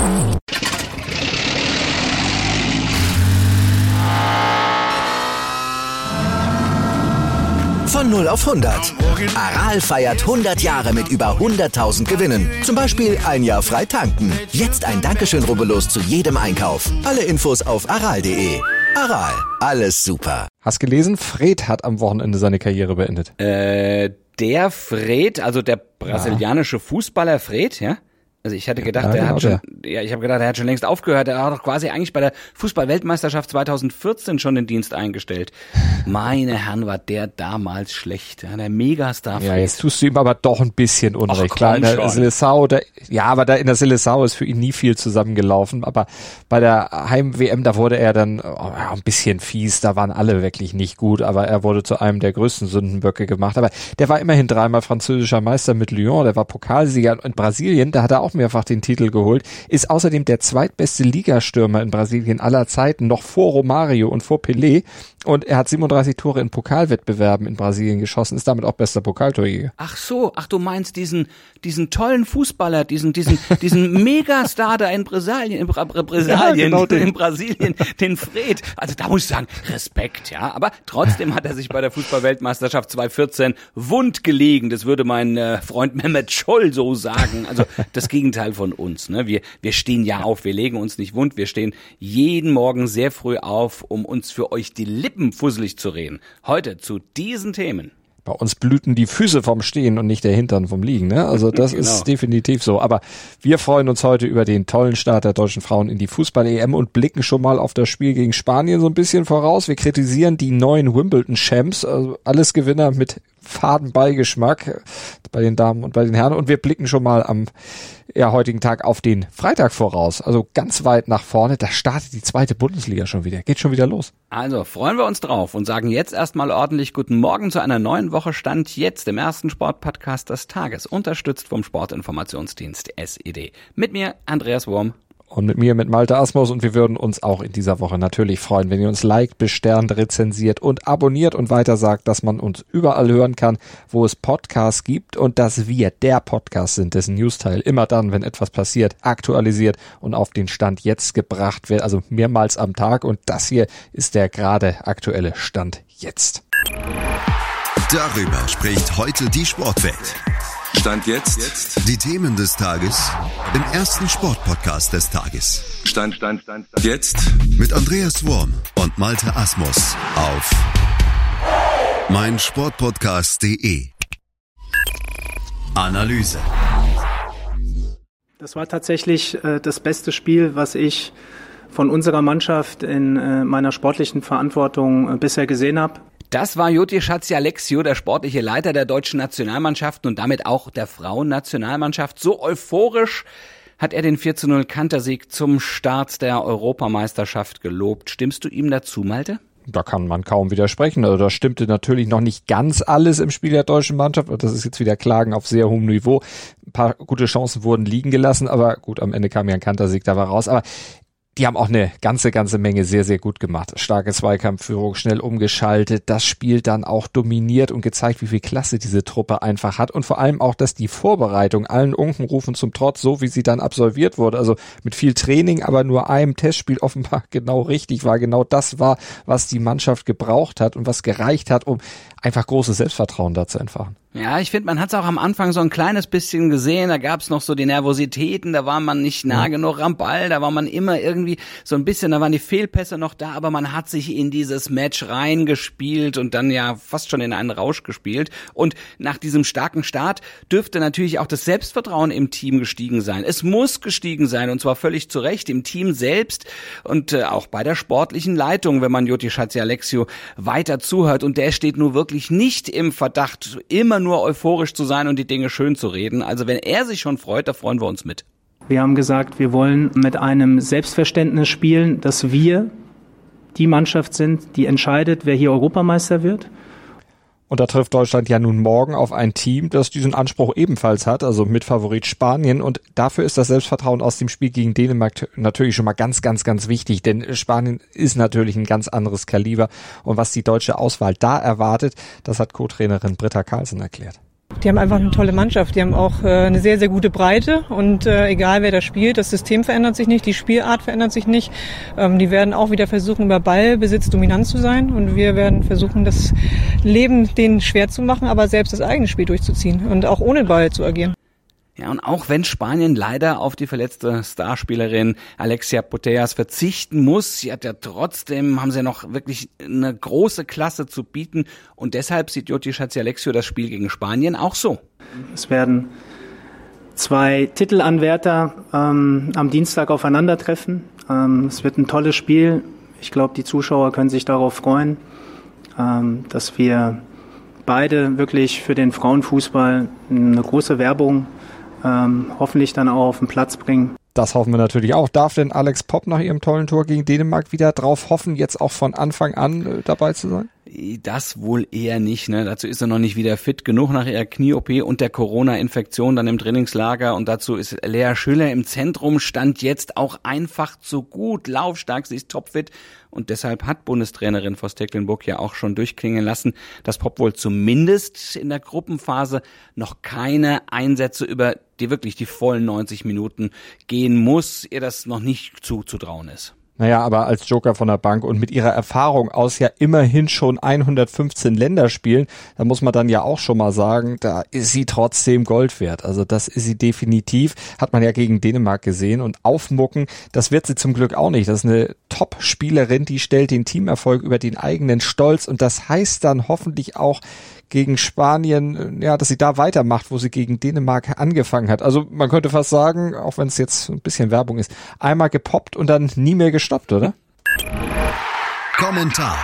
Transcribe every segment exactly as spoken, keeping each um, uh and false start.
Von null auf hundert. Aral feiert hundert Jahre mit über hunderttausend Gewinnen. Zum Beispiel ein Jahr frei tanken. Jetzt ein Dankeschön, rubbellos zu jedem Einkauf. Alle Infos auf aral punkt de. Aral, alles super. Hast gelesen, Fred hat am Wochenende seine Karriere beendet. Äh, der Fred, also der brasilianische ja. Fußballer Fred, ja? Also ich hatte gedacht, ja, der genau hat schon, der. ja, ich habe gedacht, er hat schon längst aufgehört. Er hat doch quasi eigentlich bei der Fußball-Weltmeisterschaft zweitausendvierzehn schon den Dienst eingestellt. Meine Herren, war der damals schlecht. Ja, der Megastar. Ja, jetzt tust du ihm aber doch ein bisschen Unrecht. Ach, klar, in der Seleção, da, ja, aber da in der Seleção ist für ihn nie viel zusammengelaufen. Aber bei der Heim-W M, da wurde er dann oh, ja, ein bisschen fies. Da waren alle wirklich nicht gut. Aber er wurde zu einem der größten Sündenböcke gemacht. Aber der war immerhin dreimal französischer Meister mit Lyon. Der war Pokalsieger in Brasilien. Da hat er auch mehrfach den Titel geholt, ist außerdem der zweitbeste Ligastürmer in Brasilien aller Zeiten, noch vor Romario und vor Pelé, und er hat siebenunddreißig Tore in Pokalwettbewerben in Brasilien geschossen, ist damit auch bester Pokaltorjäger. Ach so, ach du meinst diesen diesen tollen Fußballer, diesen diesen diesen Megastar da in Brasilien, in, Bra- Bra- Brasilien, ja, genau in Brasilien, den Fred. Also da muss ich sagen, Respekt, ja, aber trotzdem hat er sich bei der Fußball-Weltmeisterschaft zweitausendvierzehn wund gelegen, das würde mein äh, Freund Mehmet Scholl so sagen, also das Gegenteil von uns, ne? Wir wir stehen ja auf, wir legen uns nicht wund, wir stehen jeden Morgen sehr früh auf, um uns für euch die Lippen fusselig zu reden. Heute zu diesen Themen. Bei uns blüten die Füße vom Stehen und nicht der Hintern vom Liegen, ne? Also das genau. ist definitiv so. Aber wir freuen uns heute über den tollen Start der deutschen Frauen in die Fußball-E M und blicken schon mal auf das Spiel gegen Spanien so ein bisschen voraus. Wir kritisieren die neuen Wimbledon-Champs, also alles Gewinner mit faden Beigeschmack bei den Damen und bei den Herren. Und wir blicken schon mal am ja, heutigen Tag auf den Freitag voraus. Also ganz weit nach vorne. Da startet die zweite Bundesliga schon wieder. Geht schon wieder los. Also freuen wir uns drauf und sagen jetzt erstmal ordentlich guten Morgen zu einer neuen Woche Stand jetzt im ersten Sportpodcast des Tages. Unterstützt vom Sportinformationsdienst S E D. Mit mir Andreas Wurm. Und mit mir, mit Malte Asmus, und wir würden uns auch in dieser Woche natürlich freuen, wenn ihr uns liked, besternt, rezensiert und abonniert und weiter sagt, dass man uns überall hören kann, wo es Podcasts gibt und dass wir der Podcast sind, dessen Newsteil immer dann, wenn etwas passiert, aktualisiert und auf den Stand jetzt gebracht wird, also mehrmals am Tag, und das hier ist der gerade aktuelle Stand jetzt. Darüber spricht heute die Sportwelt. Stand jetzt. jetzt. Die Themen des Tages im ersten Sportpodcast des Tages. Stand, Stand, Stand, Stand. Jetzt. Mit Andreas Wurm und Malte Asmus auf meinsportpodcast punkt de. Analyse. Das war tatsächlich äh, das beste Spiel, was ich von unserer Mannschaft in äh, meiner sportlichen Verantwortung äh, bisher gesehen habe. Das war Joti Schatzialexio, der sportliche Leiter der deutschen Nationalmannschaft und damit auch der Frauennationalmannschaft. So euphorisch hat er den vier zu null Kantersieg zum Start der Europameisterschaft gelobt. Stimmst du ihm dazu, Malte? Da kann man kaum widersprechen. Also da stimmte natürlich noch nicht ganz alles im Spiel der deutschen Mannschaft. Das ist jetzt wieder Klagen auf sehr hohem Niveau. Ein paar gute Chancen wurden liegen gelassen, aber gut, am Ende kam ja ein Kantersieg dabei raus. Aber die haben auch eine ganze, ganze Menge sehr, sehr gut gemacht. Starke Zweikampfführung, schnell umgeschaltet, das Spiel dann auch dominiert und gezeigt, wie viel Klasse diese Truppe einfach hat. Und vor allem auch, dass die Vorbereitung allen Unkenrufen zum Trotz, so wie sie dann absolviert wurde, also mit viel Training, aber nur einem Testspiel offenbar genau richtig war. Genau das war, was die Mannschaft gebraucht hat und was gereicht hat, um einfach großes Selbstvertrauen da zu entfachen. Ja, ich finde, man hat es auch am Anfang so ein kleines bisschen gesehen, da gab es noch so die Nervositäten, da war man nicht nah genug am Ball, da war man immer irgendwie so ein bisschen, da waren die Fehlpässe noch da, aber man hat sich in dieses Match reingespielt und dann ja fast schon in einen Rausch gespielt. Und nach diesem starken Start dürfte natürlich auch das Selbstvertrauen im Team gestiegen sein. Es muss gestiegen sein, und zwar völlig zu Recht, im Team selbst und äh, auch bei der sportlichen Leitung, wenn man Joti Schatzialexio weiter zuhört. Und der steht nur wirklich nicht im Verdacht, immer nur euphorisch zu sein und die Dinge schön zu reden. Also wenn er sich schon freut, da freuen wir uns mit. Wir haben gesagt, wir wollen mit einem Selbstverständnis spielen, dass wir die Mannschaft sind, die entscheidet, wer hier Europameister wird. Und da trifft Deutschland ja nun morgen auf ein Team, das diesen Anspruch ebenfalls hat, also Mitfavorit Spanien. Und dafür ist das Selbstvertrauen aus dem Spiel gegen Dänemark natürlich schon mal ganz, ganz, ganz wichtig. Denn Spanien ist natürlich ein ganz anderes Kaliber. Und was die deutsche Auswahl da erwartet, das hat Co-Trainerin Britta Carlsen erklärt. die haben einfach eine tolle Mannschaft. Die haben auch äh, eine sehr, sehr gute Breite und äh, egal wer da spielt, das System verändert sich nicht, die Spielart verändert sich nicht. Ähm, die werden auch wieder versuchen, über Ballbesitz dominant zu sein und wir werden versuchen, das Leben denen schwer zu machen, aber selbst das eigene Spiel durchzuziehen und auch ohne Ball zu agieren. Ja, und auch wenn Spanien leider auf die verletzte Starspielerin Alexia Putellas verzichten muss, sie hat ja trotzdem, haben sie ja noch wirklich eine große Klasse zu bieten und deshalb sieht Joti Schatzialexio das Spiel gegen Spanien auch so. Es werden zwei Titelanwärter ähm, am Dienstag aufeinandertreffen. Ähm, es wird ein tolles Spiel. Ich glaube, die Zuschauer können sich darauf freuen, ähm, dass wir beide wirklich für den Frauenfußball eine große Werbung Ähm, hoffentlich dann auch auf den Platz bringen. Das hoffen wir natürlich auch. Darf denn Alex Popp nach ihrem tollen Tor gegen Dänemark wieder drauf hoffen, jetzt auch von Anfang an äh, dabei zu sein? Das wohl eher nicht, ne? Dazu ist er noch nicht wieder fit genug nach ihrer Knie-O P und der Corona-Infektion dann im Trainingslager und dazu ist Lea Schüller im Zentrum, stand jetzt auch einfach zu gut, laufstark, sie ist topfit und deshalb hat Bundestrainerin Vos Tecklenburg ja auch schon durchklingen lassen, dass Popp wohl zumindest in der Gruppenphase noch keine Einsätze über die wirklich die vollen neunzig Minuten gehen muss, ihr das noch nicht zuzutrauen ist. Naja, aber als Joker von der Bank und mit ihrer Erfahrung aus ja immerhin schon hundertfünfzehn Länderspielen, da muss man dann ja auch schon mal sagen, da ist sie trotzdem Gold wert. Also das ist sie definitiv, hat man ja gegen Dänemark gesehen und aufmucken, das wird sie zum Glück auch nicht. Das ist eine Top-Spielerin, die stellt den Teamerfolg über den eigenen Stolz und das heißt dann hoffentlich auch gegen Spanien, ja, dass sie da weitermacht, wo sie gegen Dänemark angefangen hat. Also man könnte fast sagen, auch wenn es jetzt ein bisschen Werbung ist, einmal gepoppt und dann nie mehr gestoppt, oder? Kommentar.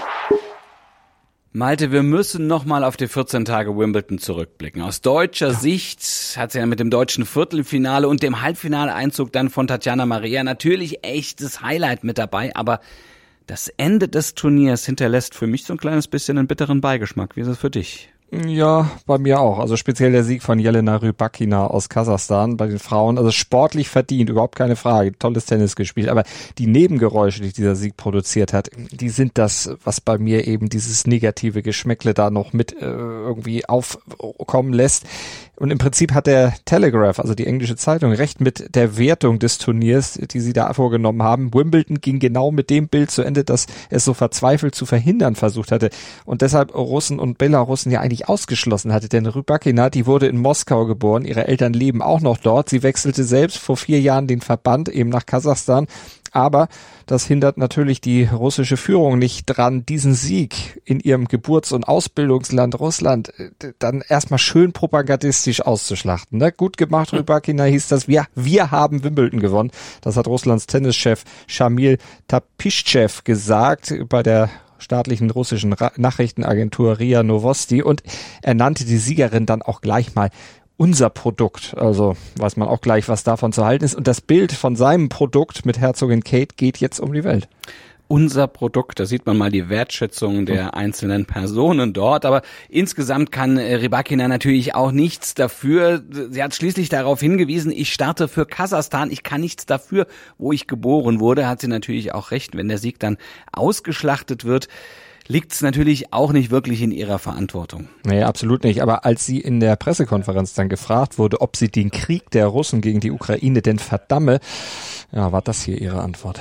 Malte, wir müssen nochmal auf die vierzehn Tage Wimbledon zurückblicken. Aus deutscher ja. Sicht hat sie ja mit dem deutschen Viertelfinale und dem Halbfinaleinzug dann von Tatjana Maria natürlich echtes Highlight mit dabei, aber das Ende des Turniers hinterlässt für mich so ein kleines bisschen einen bitteren Beigeschmack. Wie ist es für dich? Ja, bei mir auch. Also speziell der Sieg von Jelena Rybakina aus Kasachstan bei den Frauen. Also sportlich verdient, überhaupt keine Frage. Tolles Tennis gespielt. Aber die Nebengeräusche, die dieser Sieg produziert hat, die sind das, was bei mir eben dieses negative Geschmäckle da noch mit äh, irgendwie aufkommen lässt. Und im Prinzip hat der Telegraph, also die englische Zeitung, recht mit der Wertung des Turniers, die sie da vorgenommen haben. Wimbledon ging genau mit dem Bild zu Ende, dass es so verzweifelt zu verhindern versucht hatte. Und deshalb Russen und Belarussen ja eigentlich ausgeschlossen hatte. Denn Rybakina, die wurde in Moskau geboren, ihre Eltern leben auch noch dort. Sie wechselte selbst vor vier Jahren den Verband eben nach Kasachstan. Aber das hindert natürlich die russische Führung nicht dran, diesen Sieg in ihrem Geburts- und Ausbildungsland Russland dann erstmal schön propagandistisch auszuschlachten. Ne? Gut gemacht, Rybakina, hieß das. Wir, wir haben Wimbledon gewonnen. Das hat Russlands Tennischef Shamil Tapischew gesagt bei der staatlichen russischen Ra- Nachrichtenagentur R I A Novosti. Und er nannte die Siegerin dann auch gleich mal unser Produkt, also weiß man auch gleich, was davon zu halten ist. Und das Bild von seinem Produkt mit Herzogin Kate geht jetzt um die Welt. Unser Produkt, da sieht man mal die Wertschätzung der einzelnen Personen dort. Aber insgesamt kann Rybakina natürlich auch nichts dafür. Sie hat schließlich darauf hingewiesen, ich starte für Kasachstan, ich kann nichts dafür, wo ich geboren wurde. Hat sie natürlich auch recht, wenn der Sieg dann ausgeschlachtet wird, liegt es natürlich auch nicht wirklich in ihrer Verantwortung. Nee, absolut nicht. Aber als sie in der Pressekonferenz dann gefragt wurde, ob sie den Krieg der Russen gegen die Ukraine denn verdamme, ja, war das hier ihre Antwort.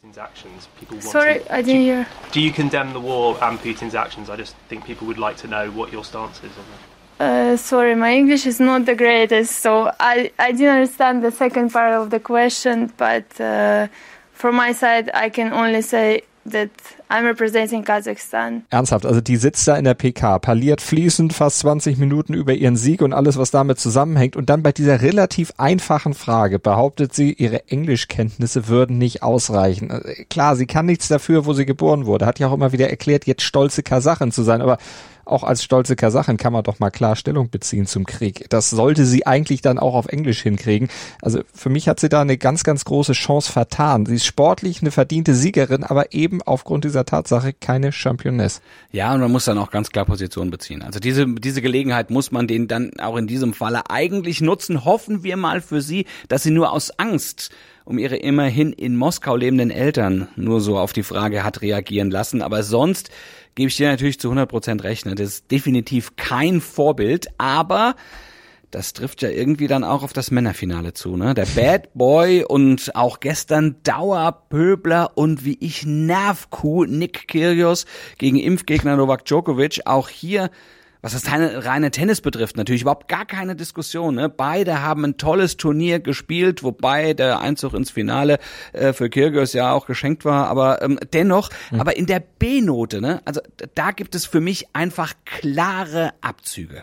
Sorry, I didn't hear. Do you condemn the war and Putin's actions? I just think people would like to know what your stance is on that. Uh, sorry, my English is not the greatest, so I, I didn't understand the second part of the question, but uh, from my side I can only say that I'm representing Kazakhstan. Ernsthaft, also die sitzt da in der P K, parliert fließend fast zwanzig Minuten über ihren Sieg und alles, was damit zusammenhängt. Und dann bei dieser relativ einfachen Frage behauptet sie, ihre Englischkenntnisse würden nicht ausreichen. Also klar, sie kann nichts dafür, wo sie geboren wurde. Hat ja auch immer wieder erklärt, jetzt stolze Kasachin zu sein. Aber auch als stolze Kasachin kann man doch mal klar Stellung beziehen zum Krieg. Das sollte sie eigentlich dann auch auf Englisch hinkriegen. Also für mich hat sie da eine ganz, ganz große Chance vertan. Sie ist sportlich eine verdiente Siegerin, aber eben aufgrund dieser Tatsache keine Championess. Ja, und man muss dann auch ganz klar Position beziehen. Also diese, diese Gelegenheit muss man denen dann auch in diesem Falle eigentlich nutzen. Hoffen wir mal für sie, dass sie nur aus Angst um ihre immerhin in Moskau lebenden Eltern nur so auf die Frage hat reagieren lassen. Aber sonst gebe ich dir natürlich zu hundert Prozent recht. Ne? Das ist definitiv kein Vorbild, aber das trifft ja irgendwie dann auch auf das Männerfinale zu, ne? Der Bad Boy und auch gestern Dauerpöbler und wie ich Nervkuh Nick Kyrgios gegen Impfgegner Novak Djokovic. Auch hier, was das reine Tennis betrifft, natürlich überhaupt gar keine Diskussion, ne? Beide haben ein tolles Turnier gespielt, wobei der Einzug ins Finale äh, für Kyrgios ja auch geschenkt war, aber ähm, dennoch, mhm. aber in der B-Note, ne? Also da gibt es für mich einfach klare Abzüge.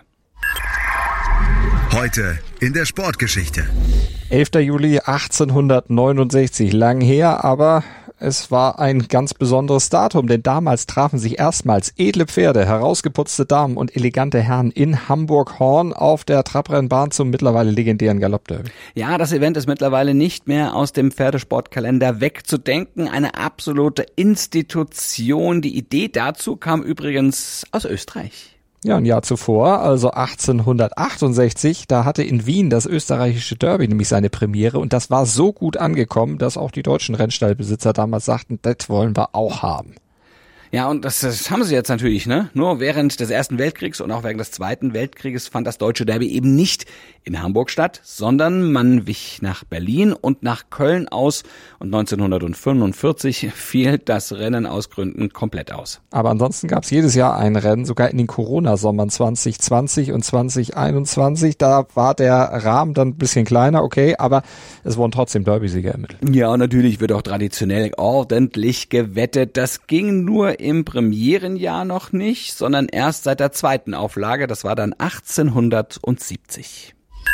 Heute in der Sportgeschichte. elfter Juli achtzehnhundertneunundsechzig, lang her, aber es war ein ganz besonderes Datum, denn damals trafen sich erstmals edle Pferde, herausgeputzte Damen und elegante Herren in Hamburg-Horn auf der Trabrennbahn zum mittlerweile legendären Galoppderby. Ja, das Event ist mittlerweile nicht mehr aus dem Pferdesportkalender wegzudenken. Eine absolute Institution. Die Idee dazu kam übrigens aus Österreich. Ja, ein Jahr zuvor, also achtzehnhundertachtundsechzig, da hatte in Wien das österreichische Derby nämlich seine Premiere und das war so gut angekommen, dass auch die deutschen Rennstallbesitzer damals sagten, das wollen wir auch haben. Ja, und das, das haben sie jetzt natürlich, ne? Nur während des Ersten Weltkriegs und auch während des Zweiten Weltkrieges fand das deutsche Derby eben nicht in Hamburg statt, sondern man wich nach Berlin und nach Köln aus und neunzehnhundertfünfundvierzig fiel das Rennen aus Gründen komplett aus. Aber ansonsten gab es jedes Jahr ein Rennen, sogar in den Corona-Sommern zwanzig zwanzig und zwanzig einundzwanzig. Da war der Rahmen dann ein bisschen kleiner, okay, aber es wurden trotzdem Derbysieger ermittelt. Ja, und natürlich wird auch traditionell ordentlich gewettet. Das ging nur im Premierenjahr noch nicht, sondern erst seit der zweiten Auflage. Das war dann achtzehnhundertsiebzig.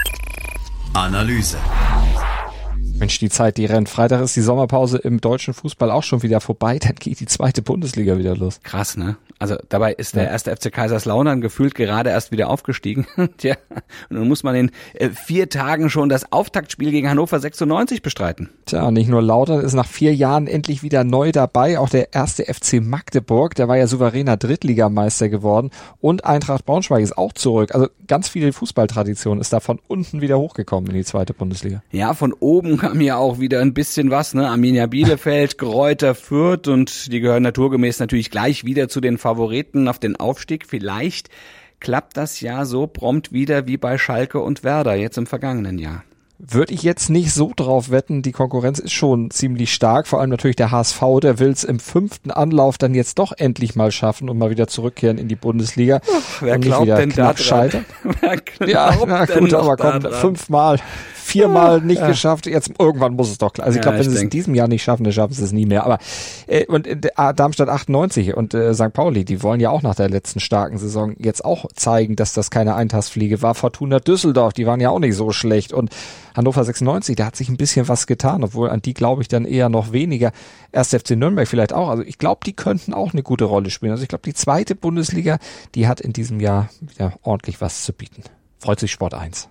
Analyse. Mensch, die Zeit, die rennt. Freitag ist die Sommerpause im deutschen Fußball auch schon wieder vorbei. Dann geht die zweite Bundesliga wieder los. Krass, ne? Also dabei ist der erste F C Kaiserslautern gefühlt gerade erst wieder aufgestiegen. Tja, und dann muss man in äh, vier Tagen schon das Auftaktspiel gegen Hannover sechsundneunzig bestreiten. Tja, nicht nur Lautern ist nach vier Jahren endlich wieder neu dabei. Auch der erste F C Magdeburg, der war ja souveräner Drittligameister geworden. Und Eintracht Braunschweig ist auch zurück. Also ganz viele Fußballtradition ist da von unten wieder hochgekommen in die zweite Bundesliga. Ja, von oben kam ja auch wieder ein bisschen was, ne? Arminia Bielefeld, Greuther Fürth und die gehören naturgemäß natürlich gleich wieder zu den Favoriten auf den Aufstieg. Vielleicht klappt das ja so prompt wieder wie bei Schalke und Werder jetzt im vergangenen Jahr. Würde ich jetzt nicht so drauf wetten, die Konkurrenz ist schon ziemlich stark, vor allem natürlich der H S V, der will es im fünften Anlauf dann jetzt doch endlich mal schaffen und mal wieder zurückkehren in die Bundesliga. Ach, wer glaubt denn da dran? Wer glaubt ja, na gut, aber komm, fünfmal, viermal nicht ja. geschafft, jetzt irgendwann muss es doch klar. Also ich ja, glaube, wenn sie es in diesem Jahr nicht schaffen, dann schaffen sie es nie mehr. Aber äh, und äh, Darmstadt achtundneunzig und äh, Sankt Pauli, die wollen ja auch nach der letzten starken Saison jetzt auch zeigen, dass das keine Eintagsfliege war. Fortuna Düsseldorf, die waren ja auch nicht so schlecht und Hannover sechsundneunzig, da hat sich ein bisschen was getan, obwohl an die glaube ich dann eher noch weniger. Erst F C Nürnberg vielleicht auch. Also ich glaube, die könnten auch eine gute Rolle spielen. Also ich glaube, die zweite Bundesliga, die hat in diesem Jahr wieder ordentlich was zu bieten. Freut sich Sport eins.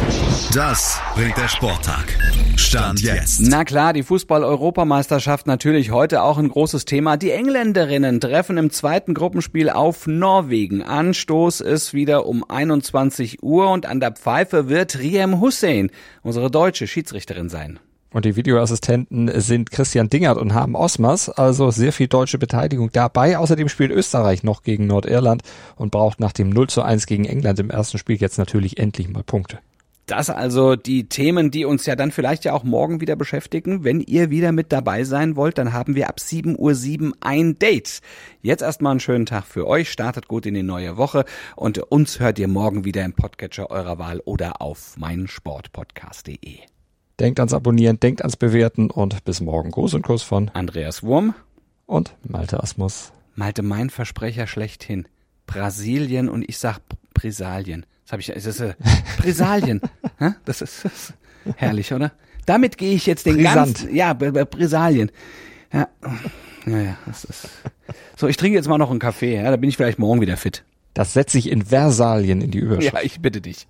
Das bringt der Sporttag. Stand jetzt. Na klar, die Fußball-Europameisterschaft natürlich heute auch ein großes Thema. Die Engländerinnen treffen im zweiten Gruppenspiel auf Norwegen. Anstoß ist wieder um einundzwanzig Uhr und an der Pfeife wird Riem Hussein, unsere deutsche Schiedsrichterin, sein. Und die Videoassistenten sind Christian Dingert und Haben Osmers, also sehr viel deutsche Beteiligung dabei. Außerdem spielt Österreich noch gegen Nordirland und braucht nach dem null zu eins gegen England im ersten Spiel jetzt natürlich endlich mal Punkte. Das also die Themen, die uns ja dann vielleicht ja auch morgen wieder beschäftigen. Wenn ihr wieder mit dabei sein wollt, dann haben wir ab sieben Uhr sieben ein Date. Jetzt erstmal einen schönen Tag für euch, startet gut in die neue Woche und uns hört ihr morgen wieder im Podcatcher eurer Wahl oder auf meinsportpodcast punkt de. Denkt ans Abonnieren, denkt ans Bewerten und bis morgen. Gruß und Kuss von Andreas Wurm und Malte Asmus. Malte, mein Versprecher schlechthin. Brasilien und ich sag Brisalien. Das habe ich, das ist äh, Brisalien. das, ist, das ist herrlich, oder? Damit gehe ich jetzt den Brisant. ganzen, ja, Brisalien. Ja, ja, ja, das ist. So, ich trinke jetzt mal noch einen Kaffee, ja, da bin ich vielleicht morgen wieder fit. Das setze ich in Versalien in die Überschrift. Ja, ich bitte dich.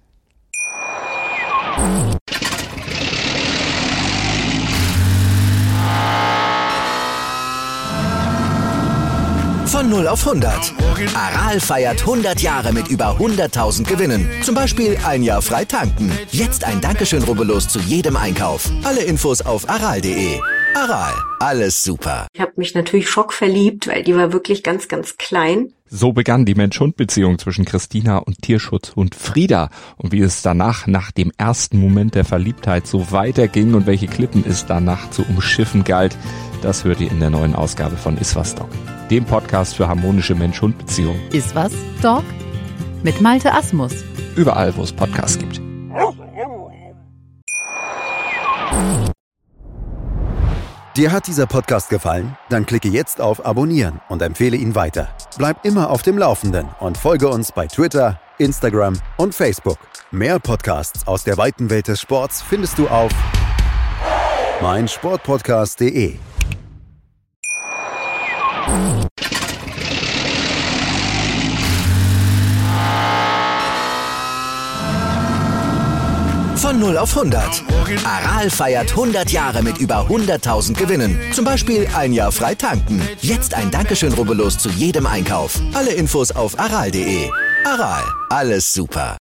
Von null auf hundert. Aral feiert hundert Jahre mit über hunderttausend Gewinnen. Zum Beispiel ein Jahr frei tanken. Jetzt ein Dankeschön, rubbellos zu jedem Einkauf. Alle Infos auf aral punkt de. Aral, alles super. Ich habe mich natürlich schockverliebt, weil die war wirklich ganz, ganz klein. So begann die Mensch-Hund-Beziehung zwischen Christina und Tierschutzhund Frieda. Und wie es danach, nach dem ersten Moment der Verliebtheit, so weiterging und welche Klippen es danach zu umschiffen galt, das hört ihr in der neuen Ausgabe von Iswas Dog, dem Podcast für harmonische Mensch-Hund-Beziehungen. Iswas Dog mit Malte Asmus. Überall, wo es Podcasts gibt. Dir hat dieser Podcast gefallen? Dann klicke jetzt auf Abonnieren und empfehle ihn weiter. Bleib immer auf dem Laufenden und folge uns bei Twitter, Instagram und Facebook. Mehr Podcasts aus der weiten Welt des Sports findest du auf meinsportpodcast punkt de. Von null auf hundert. Aral feiert hundert Jahre mit über hunderttausend Gewinnen. Zum Beispiel ein Jahr frei tanken. Jetzt ein Dankeschön, rubbellos zu jedem Einkauf. Alle Infos auf aral punkt de. Aral, alles super.